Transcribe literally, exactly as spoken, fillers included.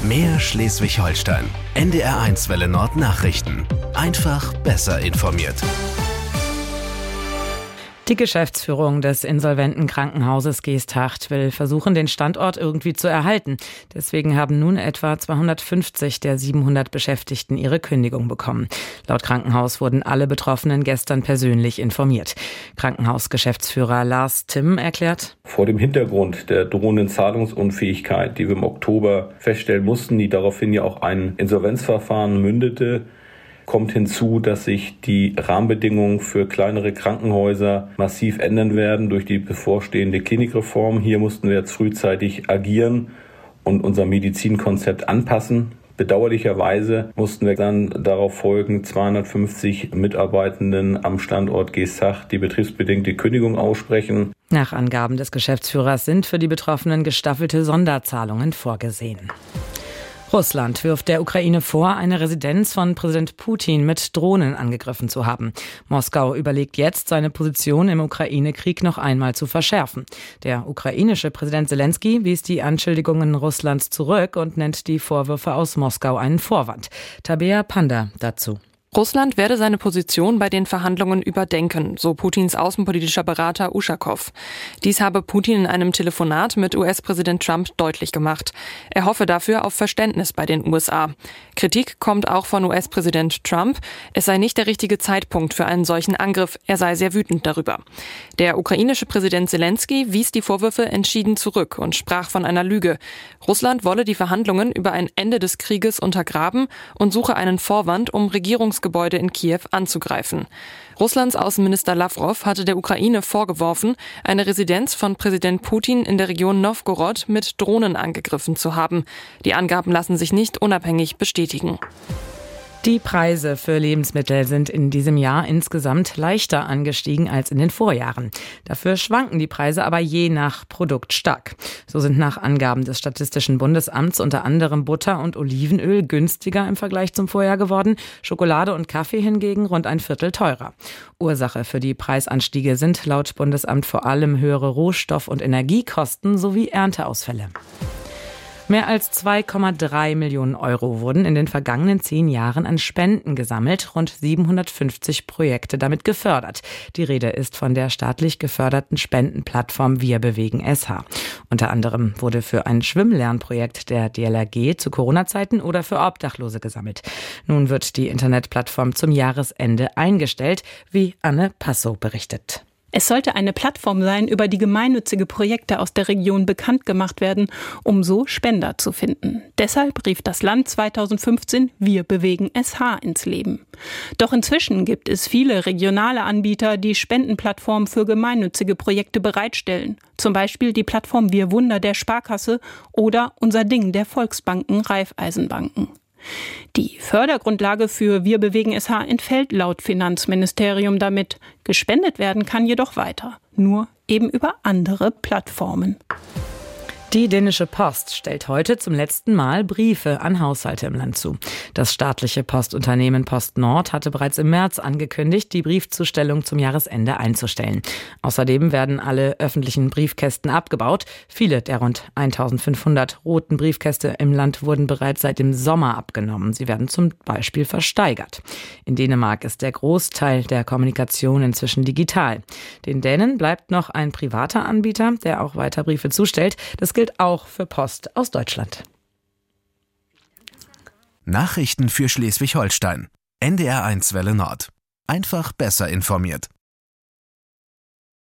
Mehr Schleswig-Holstein. N D R eins Welle Nord Nachrichten. Einfach besser informiert. Die Geschäftsführung des insolventen Krankenhauses Geesthacht will versuchen, den Standort irgendwie zu erhalten. Deswegen haben nun etwa zweihundertfünfzig der siebenhundert Beschäftigten ihre Kündigung bekommen. Laut Krankenhaus wurden alle Betroffenen gestern persönlich informiert. Krankenhausgeschäftsführer Lars Timm erklärt: Vor dem Hintergrund der drohenden Zahlungsunfähigkeit, die wir im Oktober feststellen mussten, die daraufhin ja auch ein Insolvenzverfahren mündete, kommt hinzu, dass sich die Rahmenbedingungen für kleinere Krankenhäuser massiv ändern werden durch die bevorstehende Klinikreform. Hier mussten wir jetzt frühzeitig agieren und unser Medizinkonzept anpassen. Bedauerlicherweise mussten wir dann darauf folgen, zweihundertfünfzig Mitarbeitenden am Standort Geesthacht die betriebsbedingte Kündigung aussprechen. Nach Angaben des Geschäftsführers sind für die Betroffenen gestaffelte Sonderzahlungen vorgesehen. Russland wirft der Ukraine vor, eine Residenz von Präsident Putin mit Drohnen angegriffen zu haben. Moskau überlegt jetzt, seine Position im Ukraine-Krieg noch einmal zu verschärfen. Der ukrainische Präsident Selenskyj wies die Anschuldigungen Russlands zurück und nennt die Vorwürfe aus Moskau einen Vorwand. Tabea Panda dazu. Russland werde seine Position bei den Verhandlungen überdenken, so Putins außenpolitischer Berater Uschakow. Dies habe Putin in einem Telefonat mit U S-Präsident Trump deutlich gemacht. Er hoffe dafür auf Verständnis bei den U S A. Kritik kommt auch von U S-Präsident Trump. Es sei nicht der richtige Zeitpunkt für einen solchen Angriff. Er sei sehr wütend darüber. Der ukrainische Präsident Selenskyj wies die Vorwürfe entschieden zurück und sprach von einer Lüge. Russland wolle die Verhandlungen über ein Ende des Krieges untergraben und suche einen Vorwand, um Regierungsgebäude in Kiew anzugreifen. Russlands Außenminister Lavrov hatte der Ukraine vorgeworfen, eine Residenz von Präsident Putin in der Region Nowgorod mit Drohnen angegriffen zu haben. Die Angaben lassen sich nicht unabhängig bestätigen. Die Preise für Lebensmittel sind in diesem Jahr insgesamt leichter angestiegen als in den Vorjahren. Dafür schwanken die Preise aber je nach Produkt stark. So sind nach Angaben des Statistischen Bundesamts unter anderem Butter und Olivenöl günstiger im Vergleich zum Vorjahr geworden, Schokolade und Kaffee hingegen rund ein Viertel teurer. Ursache für die Preisanstiege sind laut Bundesamt vor allem höhere Rohstoff- und Energiekosten sowie Ernteausfälle. Mehr als zwei Komma drei Millionen Euro wurden in den vergangenen zehn Jahren an Spenden gesammelt, rund siebenhundertfünfzig Projekte damit gefördert. Die Rede ist von der staatlich geförderten Spendenplattform Wir bewegen S H. Unter anderem wurde für ein Schwimmlernprojekt der D L R G zu Corona-Zeiten oder für Obdachlose gesammelt. Nun wird die Internetplattform zum Jahresende eingestellt, wie Anne Passow berichtet. Es sollte eine Plattform sein, über die gemeinnützige Projekte aus der Region bekannt gemacht werden, um so Spender zu finden. Deshalb rief das Land zweitausendfünfzehn Wir bewegen S H ins Leben. Doch inzwischen gibt es viele regionale Anbieter, die Spendenplattformen für gemeinnützige Projekte bereitstellen. Zum Beispiel die Plattform Wir Wunder der Sparkasse oder Unser Ding der Volksbanken Raiffeisenbanken. Die Fördergrundlage für Wir bewegen S H entfällt laut Finanzministerium damit. Gespendet werden kann jedoch weiter, nur eben über andere Plattformen. Die dänische Post stellt heute zum letzten Mal Briefe an Haushalte im Land zu. Das staatliche Postunternehmen PostNord hatte bereits im März angekündigt, die Briefzustellung zum Jahresende einzustellen. Außerdem werden alle öffentlichen Briefkästen abgebaut. Viele der rund eintausendfünfhundert roten Briefkäste im Land wurden bereits seit dem Sommer abgenommen. Sie werden zum Beispiel versteigert. In Dänemark ist der Großteil der Kommunikation inzwischen digital. Den Dänen bleibt noch ein privater Anbieter, der auch weiter Briefe zustellt. Das gilt auch für Post aus Deutschland. Nachrichten für Schleswig-Holstein. N D R eins Welle Nord. Einfach besser informiert.